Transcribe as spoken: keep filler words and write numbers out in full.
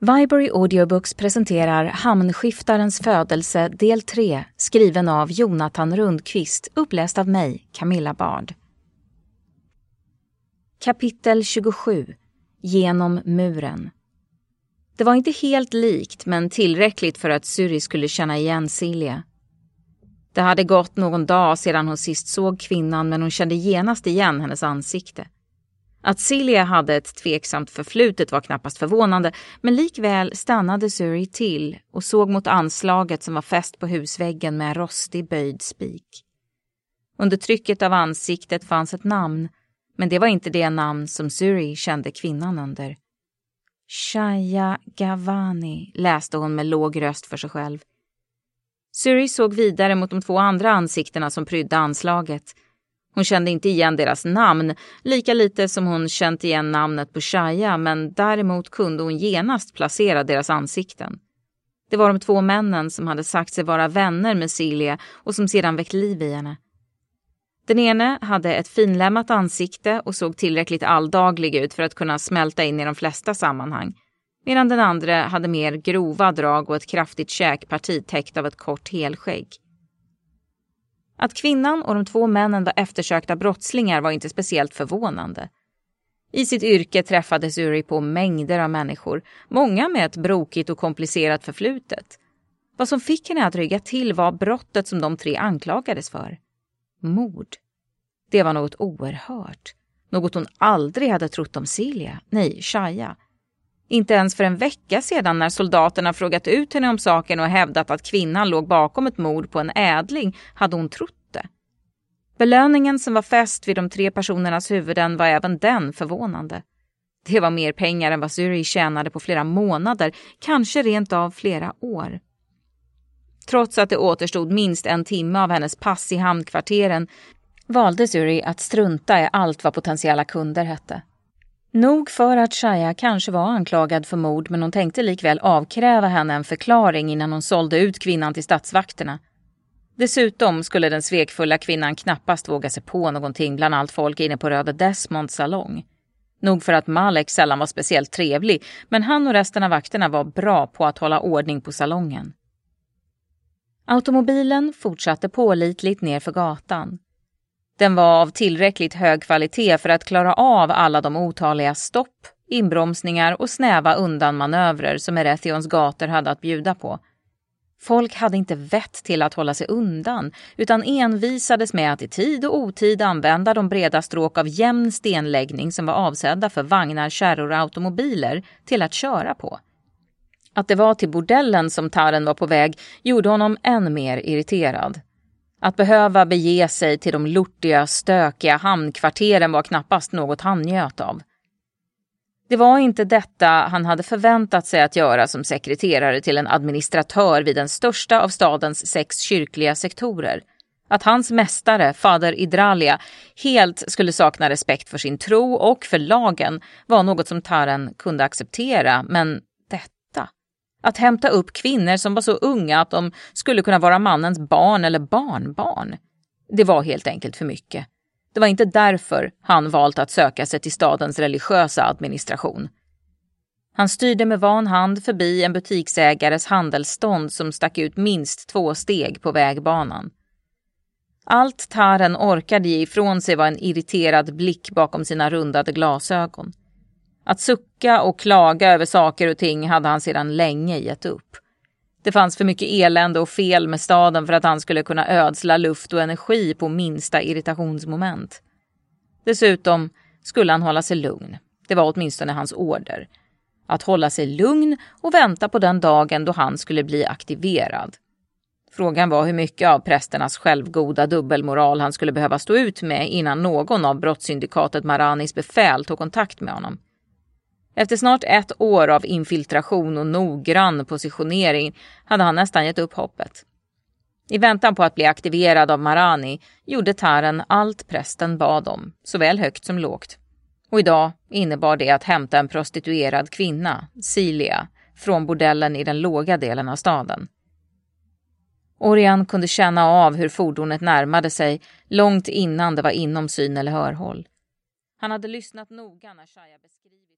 Viberry Audiobooks presenterar Hamnskiftarens födelse del tre, skriven av Jonathan Rundqvist, uppläst av mig, Camilla Bard. Kapitel tjugosju. Genom muren. Det var inte helt likt, men tillräckligt för att Suri skulle känna igen Celia. Det hade gått någon dag sedan hon sist såg kvinnan, men hon kände genast igen hennes ansikte. Att Celia hade ett tveksamt förflutet var knappast förvånande, men likväl stannade Suri till och såg mot anslaget som var fäst på husväggen med en rostig böjd spik. Under trycket av ansiktet fanns ett namn, men det var inte det namn som Suri kände kvinnan under. Shaya Gavani, läste hon med låg röst för sig själv. Suri såg vidare mot de två andra ansiktena som prydde anslaget. Hon kände inte igen deras namn, lika lite som hon känt igen namnet på Shaya, men däremot kunde hon genast placera deras ansikten. Det var de två männen som hade sagt sig vara vänner med Celia och som sedan väckt liv i henne. Den ene hade ett finlämmat ansikte och såg tillräckligt alldaglig ut för att kunna smälta in i de flesta sammanhang, medan den andra hade mer grova drag och ett kraftigt käkparti täckt av ett kort helskägg. Att kvinnan och de två männen var eftersökta brottslingar var inte speciellt förvånande. I sitt yrke träffade Suri på mängder av människor, många med ett brokigt och komplicerat förflutet. Vad som fick henne att rygga till var brottet som de tre anklagades för. Mord. Det var något oerhört. Något hon aldrig hade trott om Celia, nej, Shaya. Inte ens för en vecka sedan när soldaterna frågat ut henne om saken och hävdat att kvinnan låg bakom ett mord på en ädling hade hon trott det. Belöningen som var fäst vid de tre personernas huvuden var även den förvånande. Det var mer pengar än vad Suri tjänade på flera månader, kanske rent av flera år. Trots att det återstod minst en timme av hennes pass i hamnkvarteren valde Suri att strunta i allt vad potentiella kunder hette. Nog för att Shaya kanske var anklagad för mord, men hon tänkte likväl avkräva henne en förklaring innan hon sålde ut kvinnan till statsvakterna. Dessutom skulle den svekfulla kvinnan knappast våga sig på någonting bland allt folk inne på Röde Desmonds salong. Nog för att Malek sällan var speciellt trevlig, men han och resten av vakterna var bra på att hålla ordning på salongen. Automobilen fortsatte pålitligt ner för gatan. Den var av tillräckligt hög kvalitet för att klara av alla de otaliga stopp, inbromsningar och snäva undanmanövrer som Erethions gator hade att bjuda på. Folk hade inte vett till att hålla sig undan, utan envisades med att i tid och otid använda de breda stråk av jämn stenläggning som var avsedda för vagnar, kärror och automobiler till att köra på. Att det var till bordellen som Taren var på väg gjorde honom än mer irriterad. Att behöva bege sig till de lortiga, stökiga hamnkvarteren var knappast något han njöt av. Det var inte detta han hade förväntat sig att göra som sekreterare till en administratör vid den största av stadens sex kyrkliga sektorer. Att hans mästare, fader Idralia, helt skulle sakna respekt för sin tro och för lagen var något som Taren kunde acceptera, men detta... Att hämta upp kvinnor som var så unga att de skulle kunna vara mannens barn eller barnbarn. Det var helt enkelt för mycket. Det var inte därför han valt att söka sig till stadens religiösa administration. Han styrde med van hand förbi en butiksägares handelsstånd som stack ut minst två steg på vägbanan. Allt Taren orkade ge ifrån sig var en irriterad blick bakom sina rundade glasögon. Att sucka och klaga över saker och ting hade han sedan länge gett upp. Det fanns för mycket elände och fel med staden för att han skulle kunna ödsla luft och energi på minsta irritationsmoment. Dessutom skulle han hålla sig lugn. Det var åtminstone hans order. Att hålla sig lugn och vänta på den dagen då han skulle bli aktiverad. Frågan var hur mycket av prästernas självgoda dubbelmoral han skulle behöva stå ut med innan någon av brottssyndikatet Maranis befäl tog kontakt med honom. Efter snart ett år av infiltration och noggrann positionering hade han nästan gett upp hoppet. I väntan på att bli aktiverad av Marani gjorde Taren allt prästen bad om, såväl högt som lågt. Och idag innebar det att hämta en prostituerad kvinna, Celia, från bordellen i den låga delen av staden. Orion kunde känna av hur fordonet närmade sig långt innan det var inom syn eller hörhåll. Han hade lyssnat noga när Shaya beskrivit